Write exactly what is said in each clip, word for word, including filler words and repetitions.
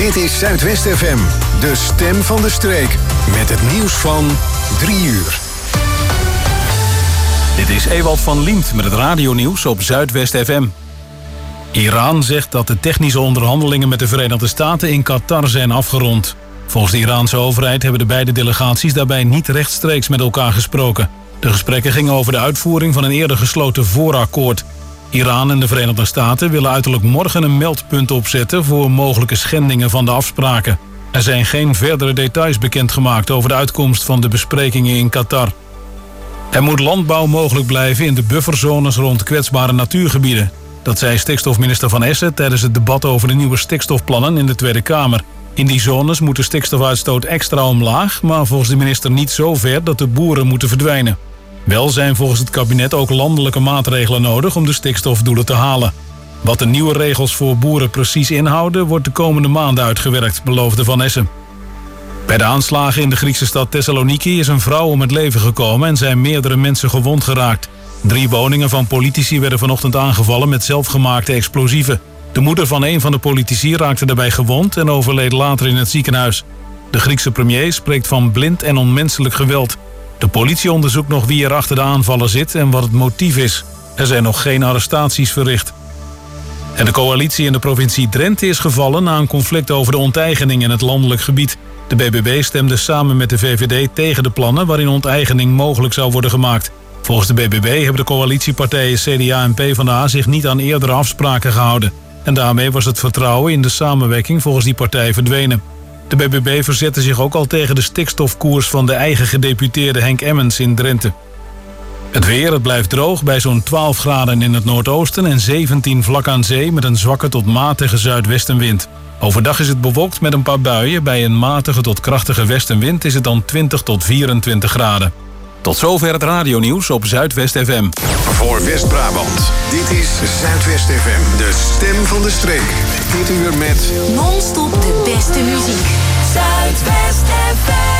Dit is Zuidwest F M, de stem van de streek. Met het nieuws van drie uur. Dit is Ewald van Liemt met het radionieuws op Zuidwest F M. Iran zegt dat de technische onderhandelingen met de Verenigde Staten in Qatar zijn afgerond. Volgens de Iraanse overheid hebben de beide delegaties daarbij niet rechtstreeks met elkaar gesproken. De gesprekken gingen over de uitvoering van een eerder gesloten voorakkoord. Iran en de Verenigde Staten willen uiterlijk morgen een meldpunt opzetten voor mogelijke schendingen van de afspraken. Er zijn geen verdere details bekendgemaakt over de uitkomst van de besprekingen in Qatar. Er moet landbouw mogelijk blijven in de bufferzones rond kwetsbare natuurgebieden. Dat zei stikstofminister Van Essen tijdens het debat over de nieuwe stikstofplannen in de Tweede Kamer. In die zones moet de stikstofuitstoot extra omlaag, maar volgens de minister niet zo ver dat de boeren moeten verdwijnen. Wel zijn volgens het kabinet ook landelijke maatregelen nodig om de stikstofdoelen te halen. Wat de nieuwe regels voor boeren precies inhouden, wordt de komende maanden uitgewerkt, beloofde Van Essen. Bij de aanslagen in de Griekse stad Thessaloniki is een vrouw om het leven gekomen en zijn meerdere mensen gewond geraakt. Drie woningen van politici werden vanochtend aangevallen met zelfgemaakte explosieven. De moeder van een van de politici raakte daarbij gewond en overleed later in het ziekenhuis. De Griekse premier spreekt van blind en onmenselijk geweld. De politie onderzoekt nog wie er achter de aanvallen zit en wat het motief is. Er zijn nog geen arrestaties verricht. En de coalitie in de provincie Drenthe is gevallen na een conflict over de onteigening in het landelijk gebied. De B B B stemde samen met de V V D tegen de plannen waarin onteigening mogelijk zou worden gemaakt. Volgens de B B B hebben de coalitiepartijen C D A en PvdA zich niet aan eerdere afspraken gehouden. En daarmee was het vertrouwen in de samenwerking volgens die partij verdwenen. De B B B verzette zich ook al tegen de stikstofkoers van de eigen gedeputeerde Henk Emmens in Drenthe. Het weer, het blijft droog bij zo'n twaalf graden in het noordoosten en zeventien vlak aan zee met een zwakke tot matige zuidwestenwind. Overdag is het bewolkt met een paar buien. Bij een matige tot krachtige westenwind is het dan twintig tot vierentwintig graden. Tot zover het radionieuws op Zuidwest F M. Voor West-Brabant, dit is Zuidwest F M, de stem van de streek. Dit uur met non-stop de beste muziek. Zuidwest F M.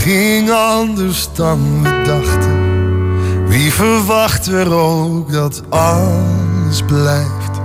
ging anders dan we dachten. Wie verwacht er ook dat alles blijft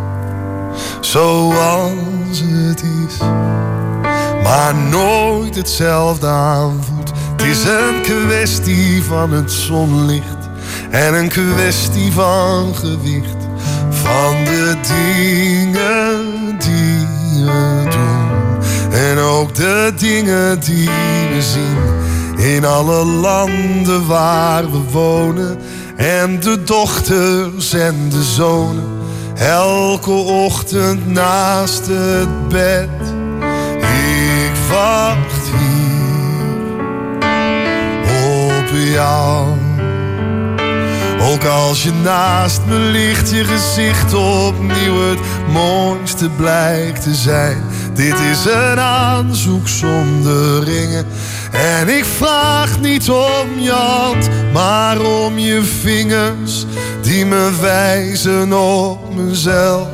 zoals het is, maar nooit hetzelfde aanvoelt. Het is een kwestie van het zonlicht en een kwestie van gewicht, van de dingen die we doen en ook de dingen die we zien in alle landen waar we wonen. En de dochters en de zonen elke ochtend naast het bed. Ik wacht hier op jou. Ook als je naast me ligt, je gezicht opnieuw het mooiste blijkt te zijn. Dit is een aanzoek zonder ringen. En ik vraag niet om je hand, maar om je vingers die me wijzen op mezelf.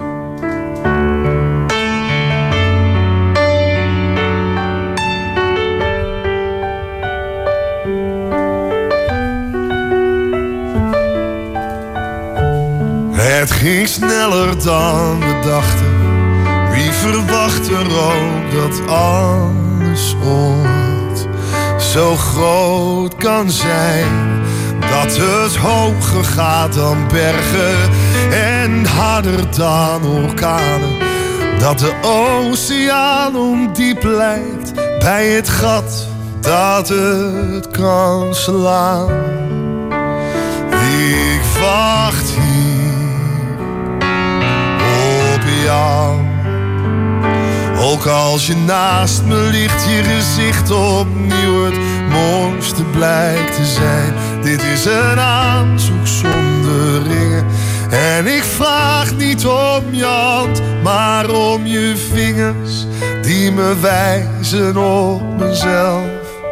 Het ging sneller dan we dachten. Wie verwacht er ook dat alles ooit zo groot kan zijn, dat het hoger gaat dan bergen en harder dan orkanen, dat de oceaan ondiep lijkt bij het gat dat het kan slaan. Ik wacht hier op jou. Ook als je naast me ligt, je gezicht opnieuw het mooiste blijkt te zijn. Dit is een aanzoek zonder ringen. En ik vraag niet om je hand, maar om je vingers die me wijzen op mezelf.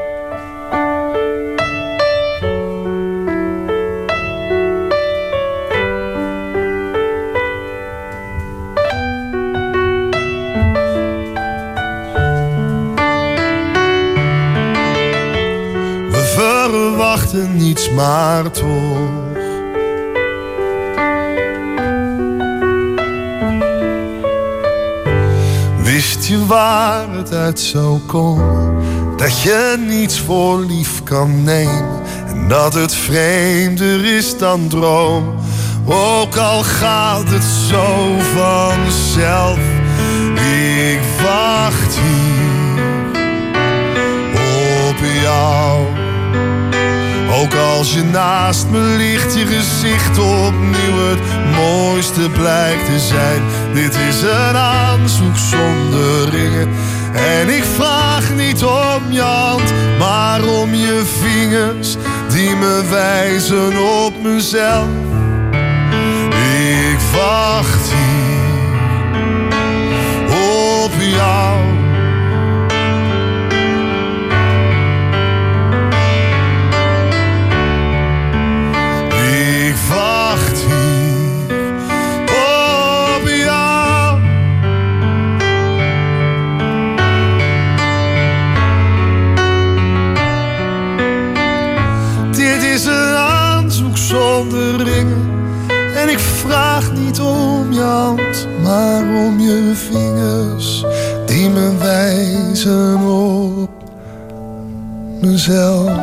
Niets maar toch. Wist je waar het uit zou komen, dat je niets voor lief kan nemen en dat het vreemder is dan droom. Ook al gaat het zo vanzelf. Ik wacht hier op jou. Ook als je naast me ligt, je gezicht opnieuw het mooiste blijkt te zijn. Dit is een aanzoek zonder ringen. En ik vraag niet om je hand, maar om je vingers die me wijzen op mezelf. Ik wacht hier op jou. Zonder ringen. En ik vraag niet om je hand, maar om je vingers die me wijzen op mezelf.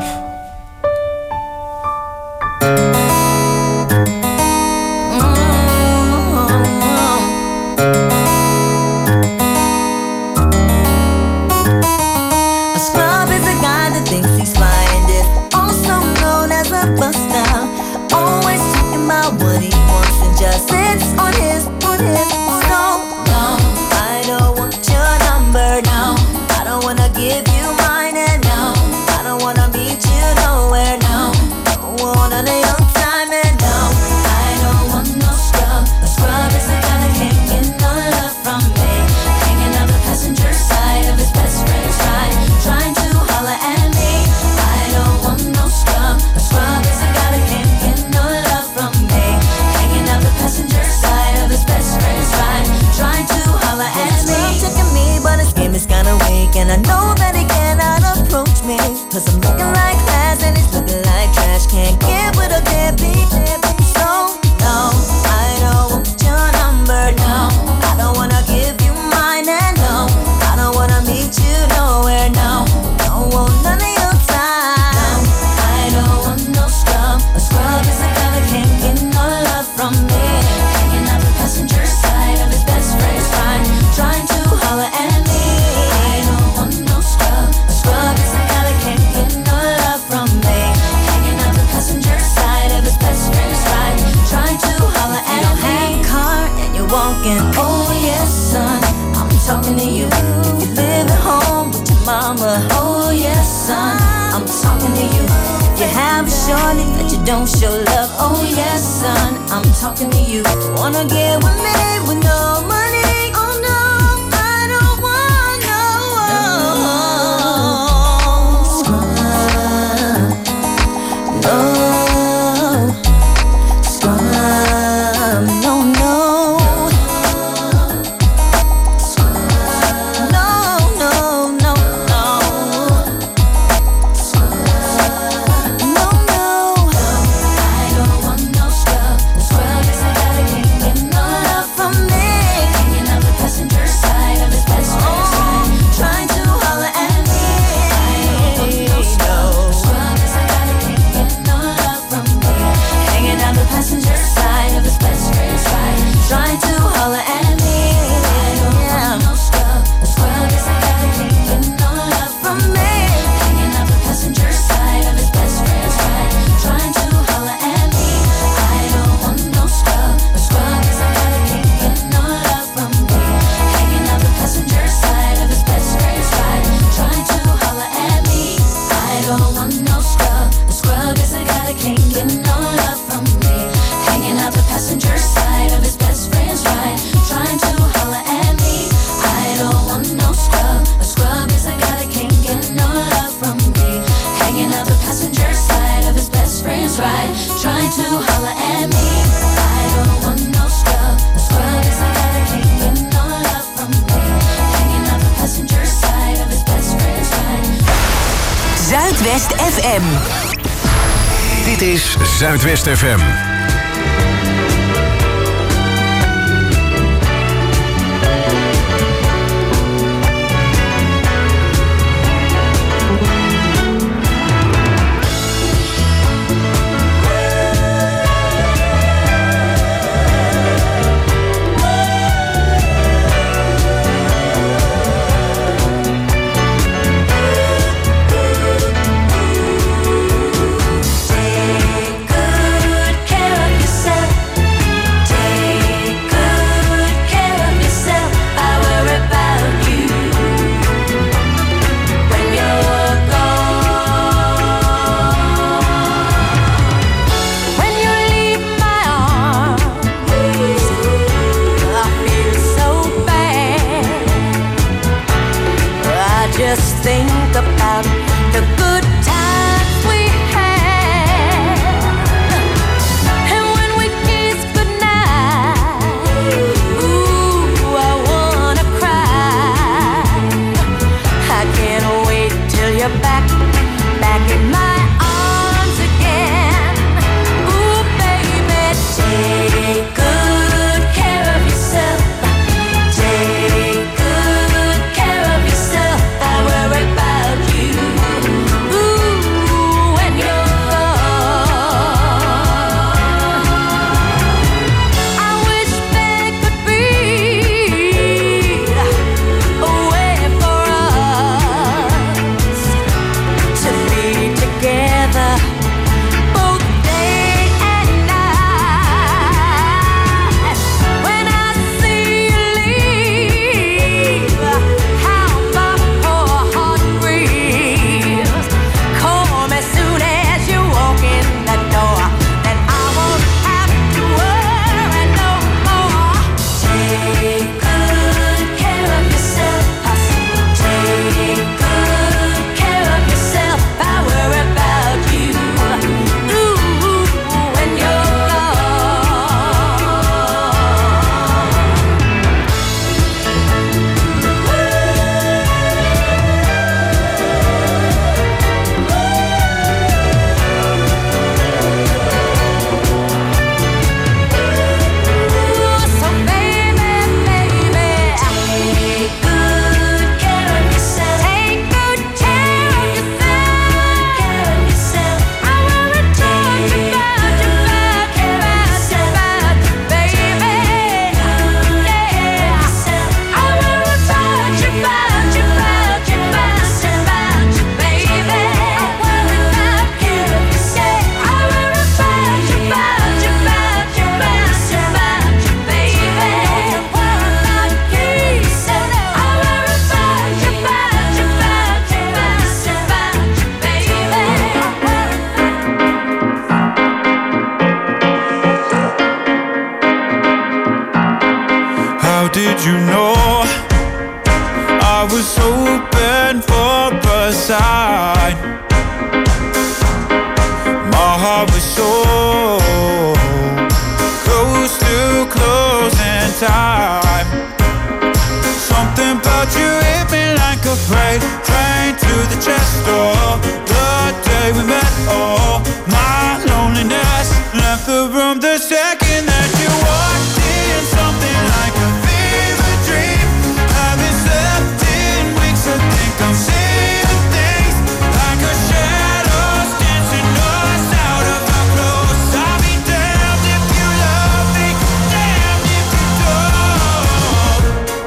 Passenger side of his again. Oh yes, son, I'm talking to you. You live at home with your mama. Oh yes, son, I'm talking to you. You have a shorty that you don't show love. Oh yes, son, I'm talking to you. Wanna get with me with no money? Oh no, I don't want no. No, scrub, no, no. No, no, no, no. No, no. I don't want no scrub. The scrub is a guy that can't get no love from me. Hanging out the passenger side of his best friend's ride, trying to holler at me. I don't want no scrub. The scrub is a guy that can't get no love from me. Hanging out the passenger side of his best friend's ride, trying to holler at me. I don't want no scrub. The scrub is a guy that can't get no love from me. Hanging out the passenger side of his best friend's ride, trying to holler at me. I don't want no scrub. The scrub is a guy that can't get no love from me. Hanging out the passenger side of his best friend's ride, trying to holler at me. I don't want no scrub. The scrub is a guy that can't get no love from me. Hanging out the passenger side of his best friend's ride, trying to holler at me. I don't want no scrub. A scrub is a guy that can't get no love from me. Hanging out the passenger side of his best friend's ride, trying to holler at me. I don't want no scrub. A scrub is a guy that can't get no love from me. Hanging out the passenger side of his best friend's ride. Zuidwest F M. Dit is Zuidwest F M. Take good care of yourself. Take good care of yourself. I worry about you when you're gone. When you leave my arms, I feel so bad. I just think about the good times we had, and when we kiss goodnight, ooh, I wanna cry. I can't wait till you're back, back in my arms again. Ooh, baby, take good care of yourself. Take good care of yourself. I worry about you. How did you know I was hoping for a sign? My heart was so close to closing time. Something about you hit me like a freight train to the chest door. The day we met, oh, my loneliness left the room the second that you walked in. Something like a fever dream. Haven't slept in weeks, I think I'm seeing things like a shadows dancing us out of our clothes. I'll be damned if you love me, damned if you don't.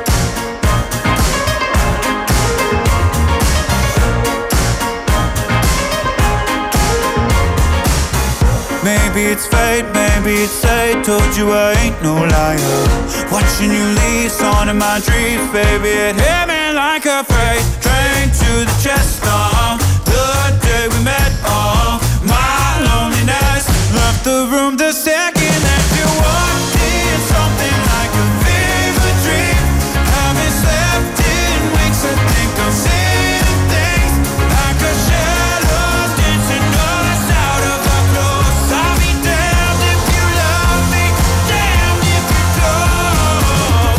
Maybe it's fate, maybe it's fate. Told you I ain't no liar. Watching you leave, on in my dreams, baby. It hit me like a freight train to the chest. Uh, the day we met, uh, my loneliness left the room the second that you walked in. Something like a fever dream. Haven't slept in weeks, I think I'm seeing things like a shadow dancing us out of our clothes. I'll be damned if you love me, damned if you don't.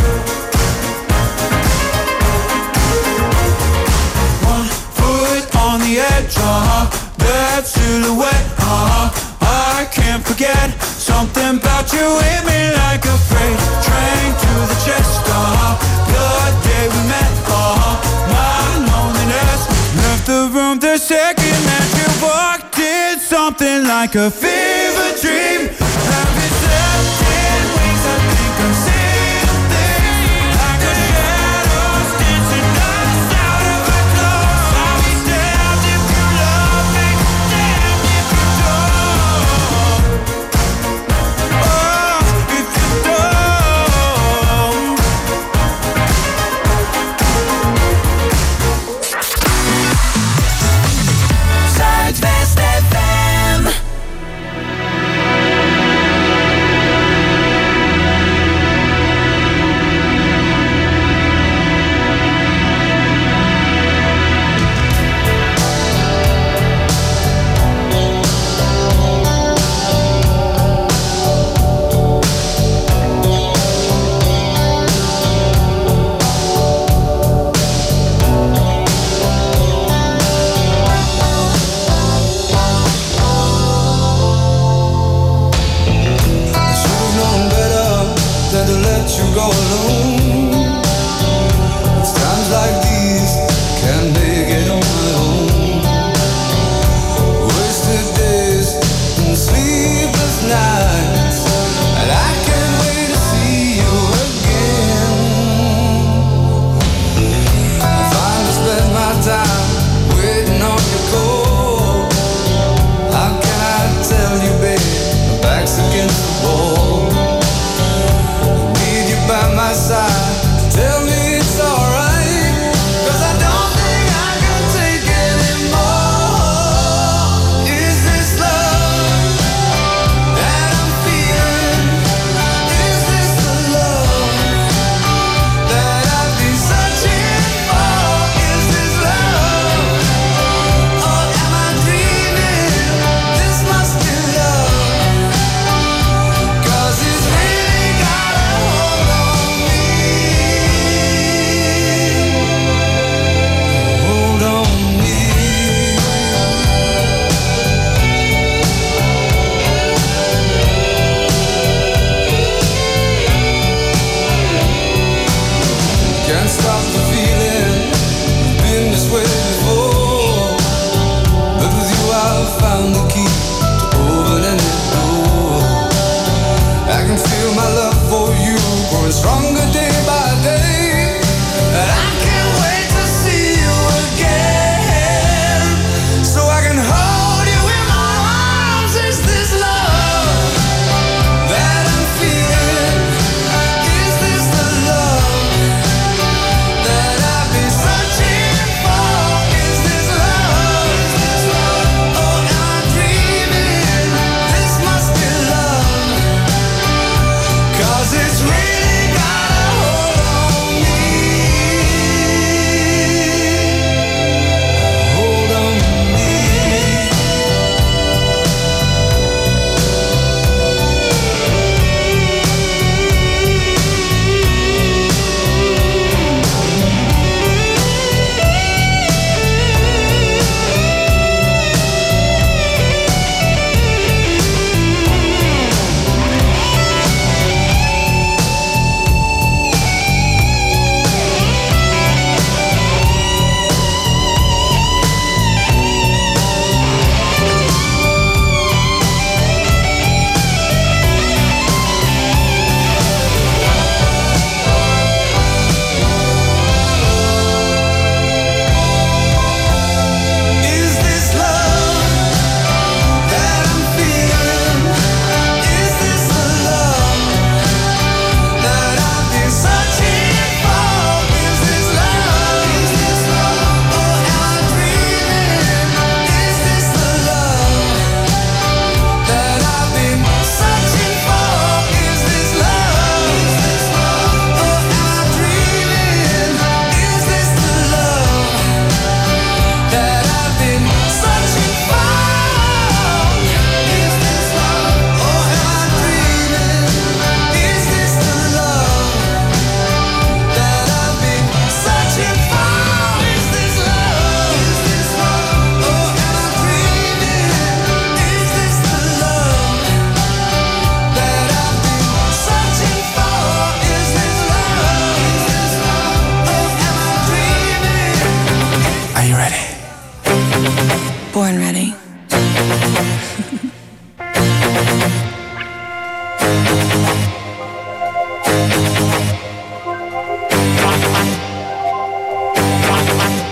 One foot on the edge, uh-huh, that silhouette, uh-huh, I can't forget. Something about you hit me like a freight train to the chest, uh-huh, the day we met, uh-huh, my loneliness left the room the second that you walked in. Something like a fever dream. Haven't slept in weeks, I think I'm seeing things like a shadows dancing us out of our clothes. I'll be damned if you love me, damned if you don't. Oh, if you don't. Zuidwest F M.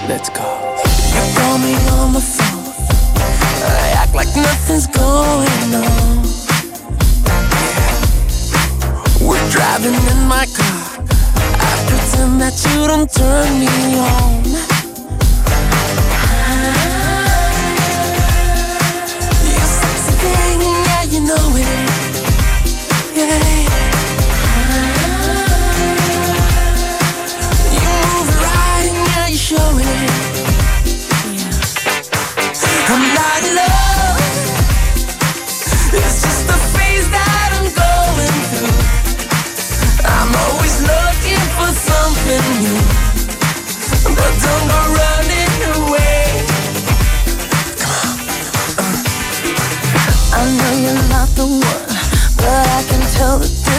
Let's go. You call me on the phone, I act like nothing's going on. We're driving in my car, I pretend that you don't turn me on. You sexy thing, yeah, you know it. Yeah. You move right, and yeah, you show it. I'm not in love, it's just the phase that I'm going through. I'm always looking for something new, but don't go running away. Come on. uh. I know you're not the one, but I can tell the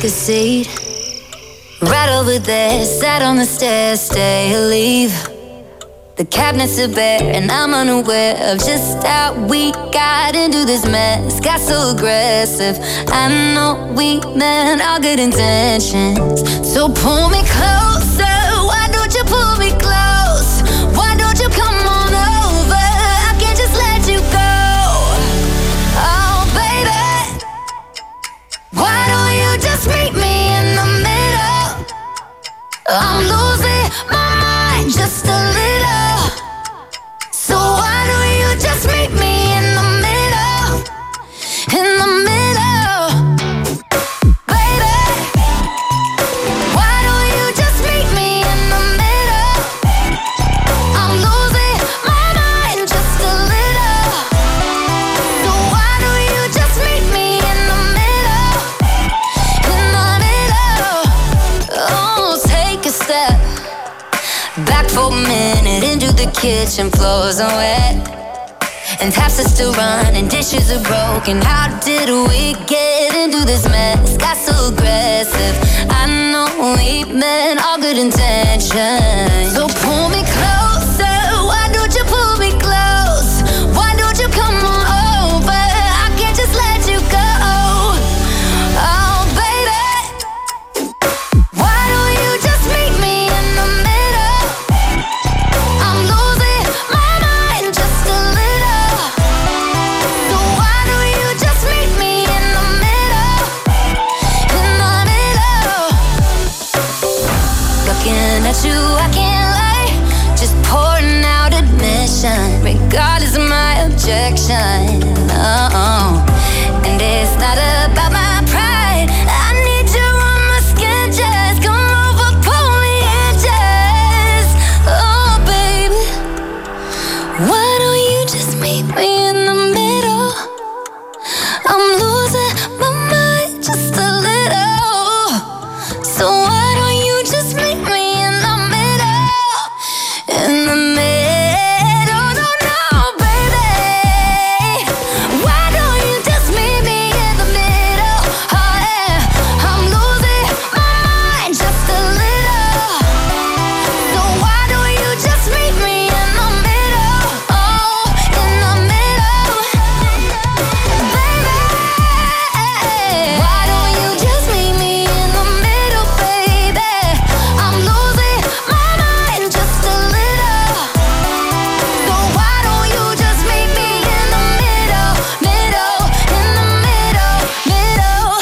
a seat. Right over there, sat on the stairs, stay or leave. The cabinets are bare and I'm unaware of just how we got into this mess. Got so aggressive. I know we meant all good intentions. So pull me closer. Why don't you pull me close? Why don't you come on over? I can't just let you go. Oh baby, why don't you just meet me in the middle? I'm losing my mind just a little. So why don't you just meet me in the middle? In the middle, baby. Why don't you just meet me in the middle? I'm losing my mind just a little. So why don't you just meet me in the middle? In the middle. Oh, take a step back for a minute into the kitchen, floors are wet, and taps are still running, dishes are broken. How did we get into this mess? Got so aggressive. I know we meant all good intentions. So pull me closer. Why don't you pull me close? Why don't you come on over? I can't just let you go. Oh baby, why don't you just meet me in the middle? I'm losing my mind just a little. So why don't you just meet me in the middle? In the middle. Looking at you, I can't lie. Just pouring out admission, regardless of my objection. Oh, and it's not about my pride. I need you on my skin, just come over, pull me in, just. Oh, baby, why don't you just meet me in the middle? I'm losing my mind just a little. So why don't you just meet me in the middle? In the middle, no, no, baby. Why don't you just meet me in the middle? Oh yeah, I'm losing my mind just a little. So why don't you just meet me in the middle? Oh, in the middle, baby. Why don't you just meet me in the middle, baby? I'm losing my mind just a little. So why don't you just meet me in the middle, middle, in the middle, middle.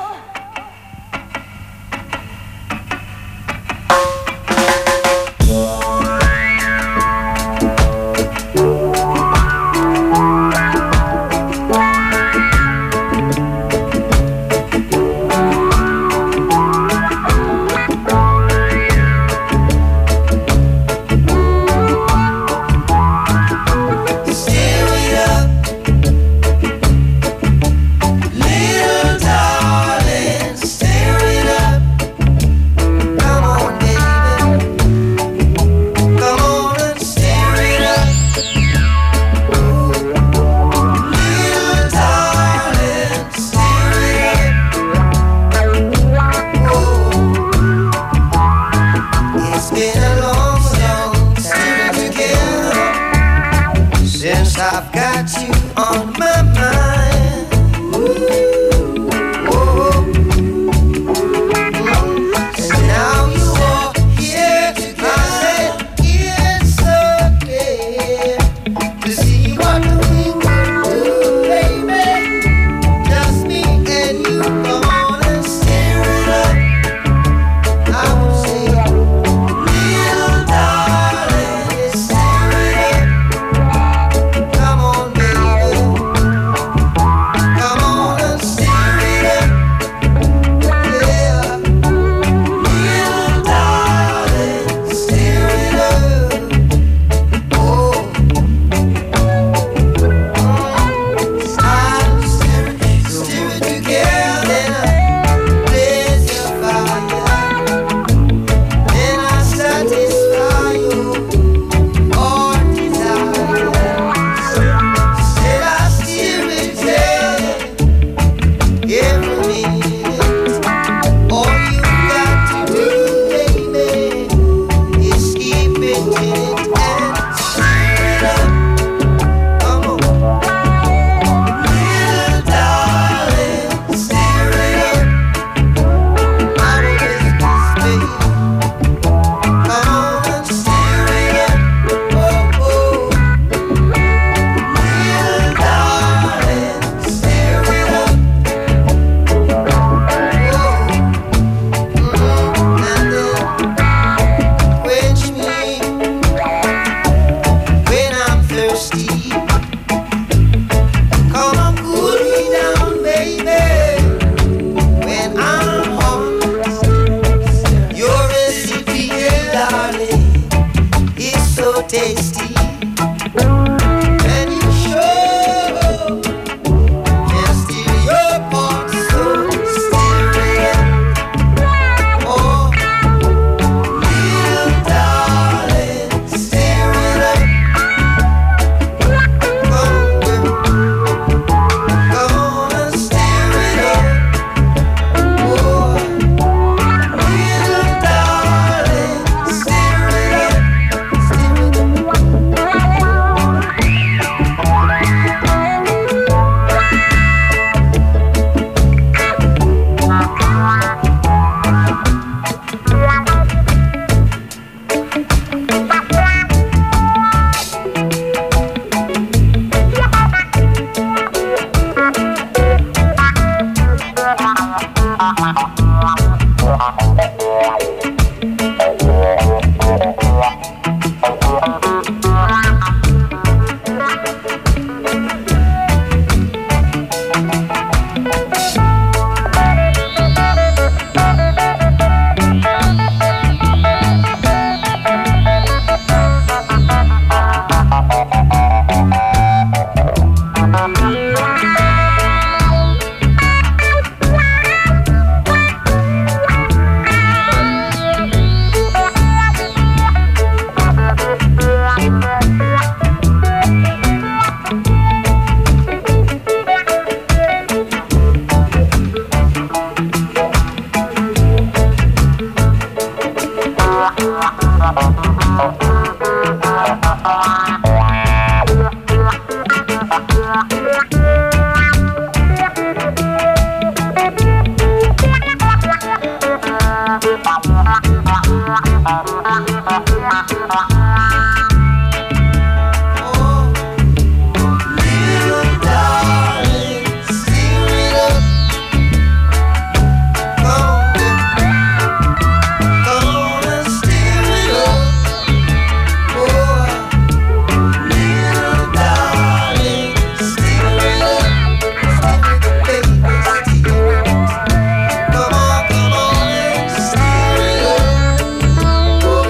Stir it up, little darling. Stir it up. Come on, baby. Come on and stir it up. Little darling, stir it up. Oh, it's been a long, long time together since I've got you on my mind. Ooh, whoa. And now you are here together. It's okay to see what we can do, baby. Just me and you, come on and stir it up. I will say, little darling, stir it up. Come on, baby. Oh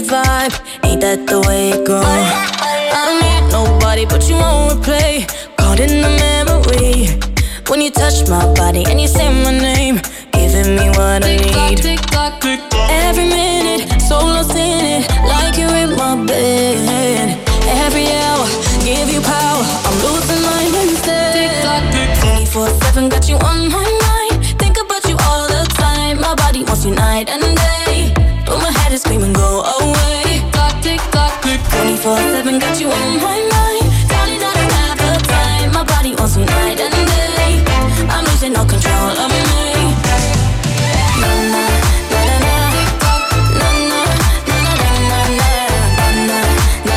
vibe. Ain't that the way it goes? I don't need nobody but you on replay. Caught in the memory when you touch my body and you say my name, giving me what I need. Tick tock, tick tock. Every minute, so lost in it, like you're in my bed. Every hour, give you power. I'm losing mine instead. Tick tock, tick tock. twenty-four seven, got you on my mind. Think about you all the time. My body wants you night and day, but my head is screaming, go away. Tick tock, tick tock, tick tock. twenty-four seven, got you on my mind. Darling, I don't have the time. My body wants you night and day. I'm losing all control of me. Na na na na na na na na na na na na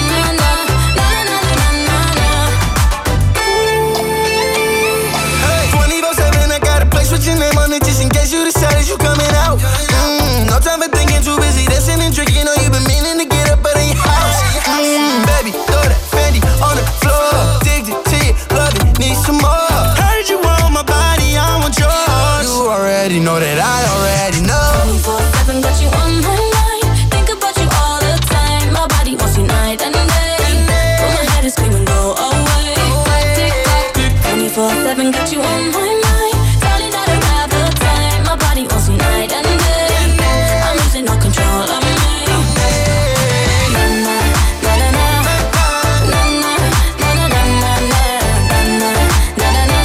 na. twenty-four seven, I got a place with your name on it just in case you decided you coming out. Mm, no time for thinking, too busy dancing and drinking. Know you've been meaning to get up out of your house. Mm, baby, throw that Fendi on the floor. Addicted to you, love it, need some more. Heard you want my body, I want yours. You already know that I already know. twenty-four seven, got you on my mind. Think about you all the time. My body wants you night and day, but my head is screaming, go away. twenty-four seven, got you on my mind. Darling, I don't have the time. My body wants you night and day. I'm losing all control of me. Na na na na na na na na na na na na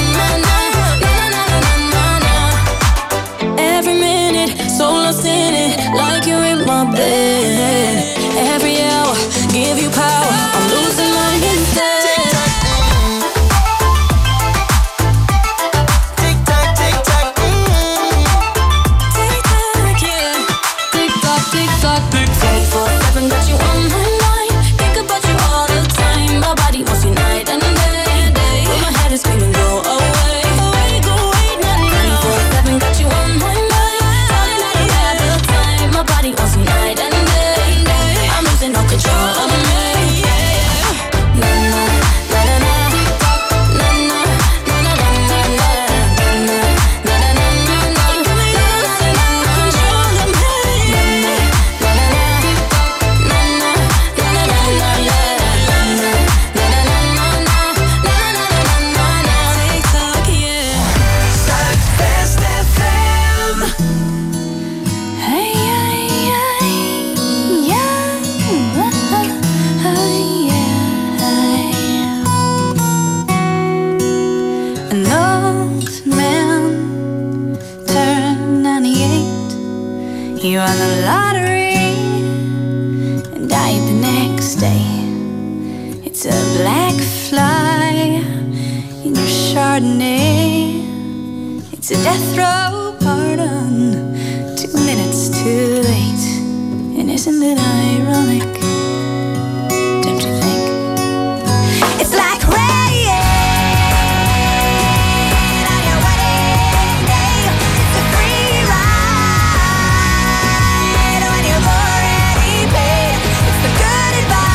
na na na. Every minute, so lost in it, like you're in my bed. Every hour, give you power. I'm losing my instead. Tick tock, tick tock, mm. Tick tock, yeah. Tick tock, tick tock, tick tock. twenty-four seven, got you on my mind. Think about you all the time. My body wants you night and day, but my head is screaming, go away. Away, go away, nah, nah. twenty-four seven, got you on my mind. Darling, I don't have the time. My body wants you night and day. I'm losing all control of me. Na na na na na na na na na na na na na na na. Losing all control of me. Na na na na na na na na na na na. TikTok, yeah. Zuidwest F M. Hey, hey, hey, yeah, hey, yeah. An old man turned ninety-eight. He won the lottery and died the next day. It's a black fly in your Chardonnay. It's a death row pardon. Two minutes too late. And isn't it ironic? Don't you think? It's like rain on your wedding day. It's a free ride when you've already paid. It's the good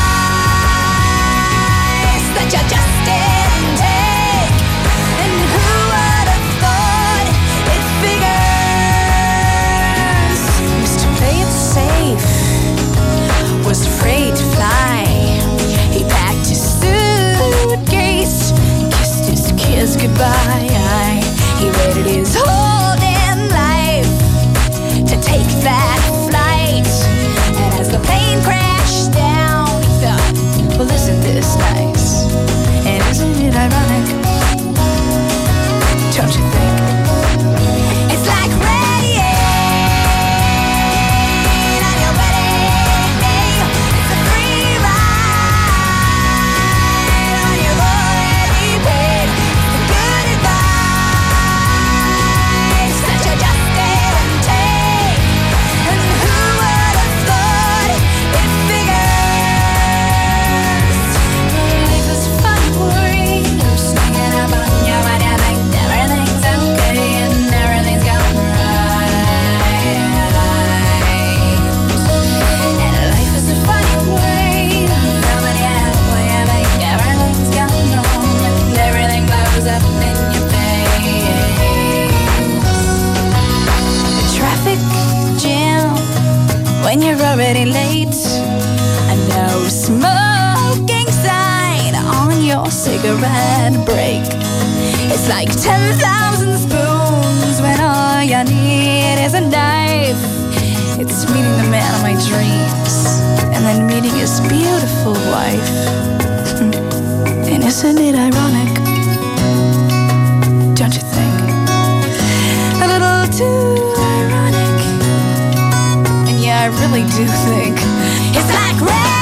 advice that you just didn't take. And who would have thought it figures? Used to play it safe, was your cigarette break. It's like ten thousand spoons when all you need is a knife. It's meeting the man of my dreams and then meeting his beautiful wife. And isn't it ironic? Don't you think? A little too ironic. And yeah, I really do think it's like rain.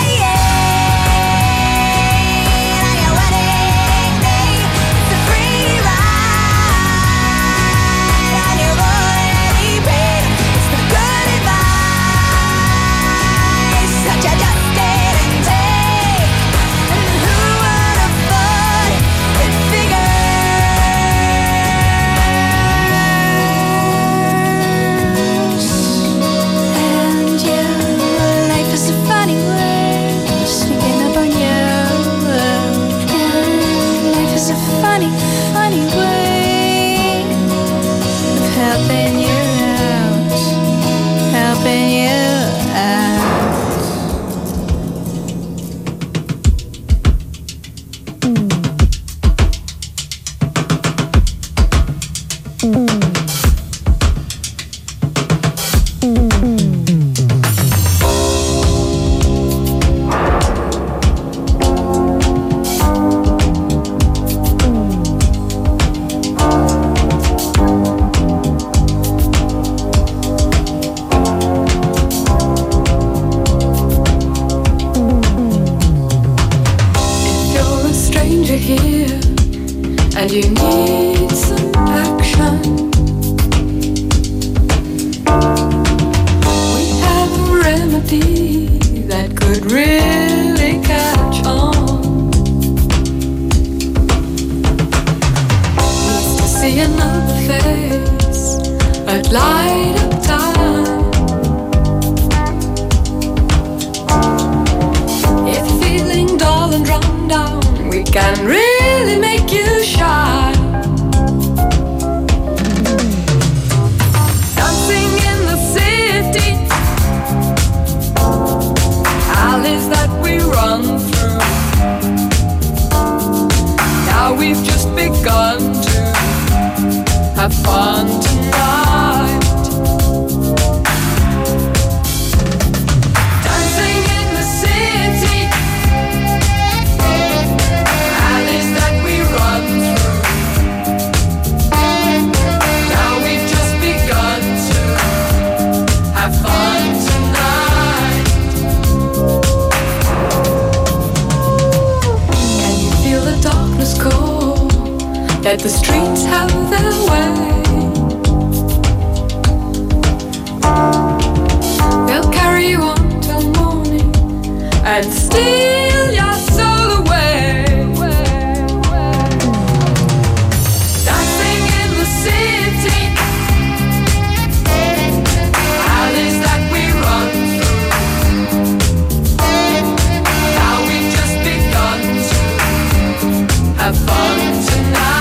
Let the streets have their way. They'll carry you on till morning and steal your soul away. Dancing in the city, alleys that we run through. Now we've just begun to have fun tonight.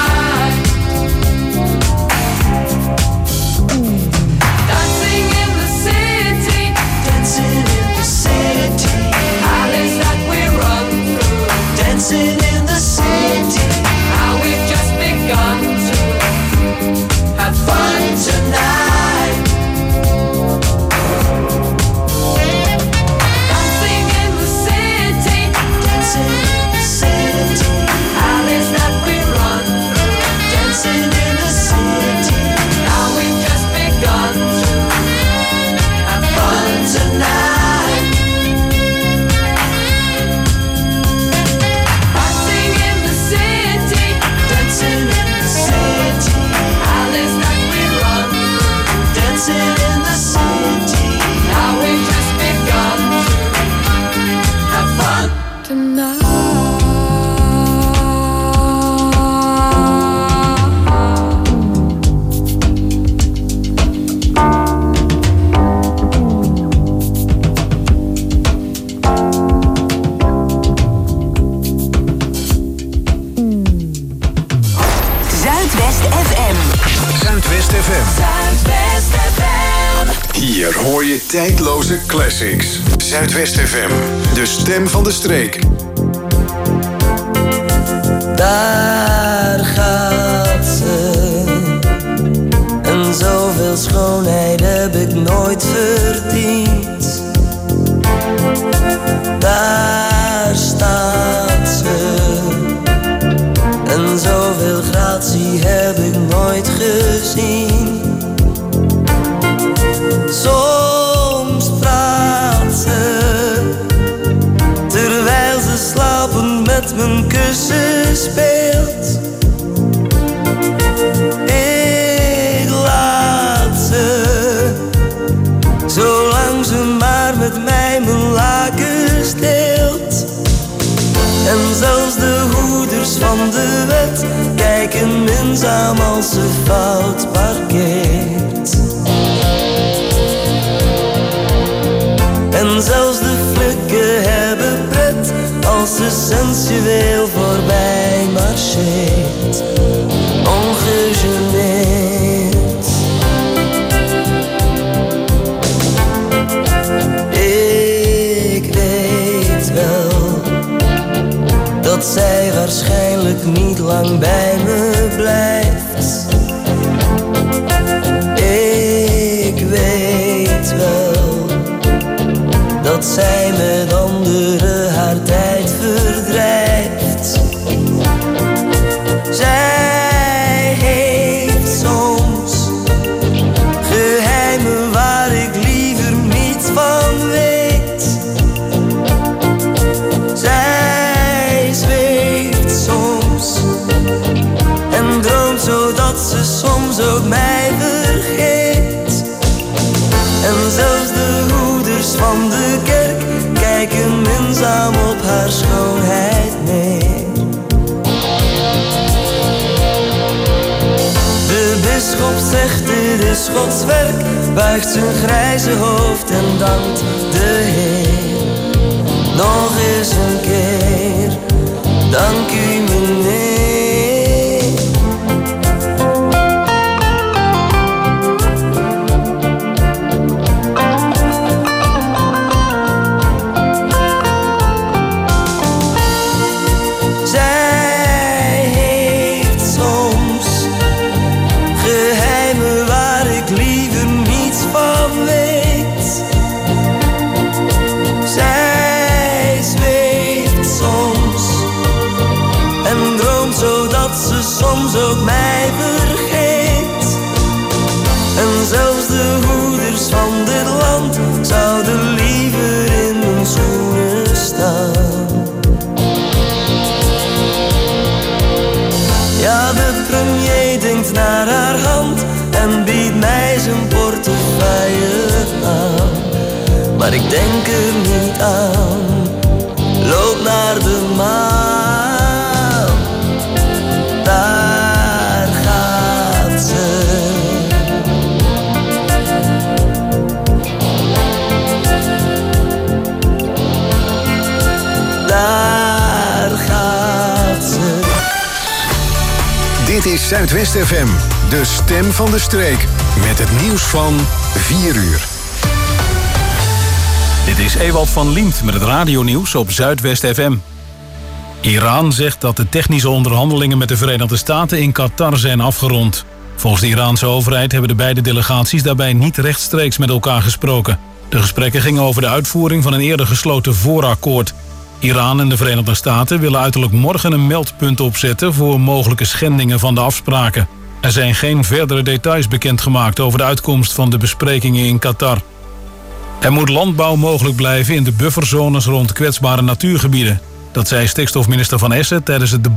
Hier hoor je tijdloze classics. Zuidwest F M, de stem van de streek. die heb ik nooit gezien. Soms praat ze, terwijl ze slapend met mijn kussen speelt. Ik laat ze, zolang ze maar met mij mijn lakens deelt. En zelfs de hoeders van de wet kijken minzaam als ze fout parkeert. En zelfs de flikken hebben pret als ze sensueel voorbij marcheert. Ongegeneerd. Ik weet wel dat zij waarschijnlijk niet lang bij me blijft. Ik weet wel dat zij met anderen haar tijd verdrijft. Zij heeft soms geheimen waar ik liever niets van weet. Zij zweeft soms en droomt zodat ze soms ook mij vergeet. En zelfs de hoeders van de kerk kijken minzaam op haar schoonheid neer. De bisschop zegt dit is Gods werk, buigt zijn grijze hoofd en dankt de Heer. Nog eens een keer, dank u meneer. Soms ook mij vergeet. En zelfs de hoeders van dit land zouden liever in mijn schoenen staan. Ja, de premier denkt naar haar hand en biedt mij zijn portefeuille aan. Maar ik denk er niet aan, loop naar de maan. Daar gaat ze. Daar gaat ze. Dit is Zuidwest F M, de stem van de streek. Met het nieuws van vier uur. Dit is Ewald van Liemt met het radionieuws op Zuidwest F M. Iran zegt dat de technische onderhandelingen met de Verenigde Staten in Qatar zijn afgerond. Volgens de Iraanse overheid hebben de beide delegaties daarbij niet rechtstreeks met elkaar gesproken. De gesprekken gingen over de uitvoering van een eerder gesloten voorakkoord. Iran en de Verenigde Staten willen uiterlijk morgen een meldpunt opzetten voor mogelijke schendingen van de afspraken. Er zijn geen verdere details bekendgemaakt over de uitkomst van de besprekingen in Qatar. Er moet landbouw mogelijk blijven in de bufferzones rond kwetsbare natuurgebieden. Dat zei stikstofminister Van Essen tijdens het debat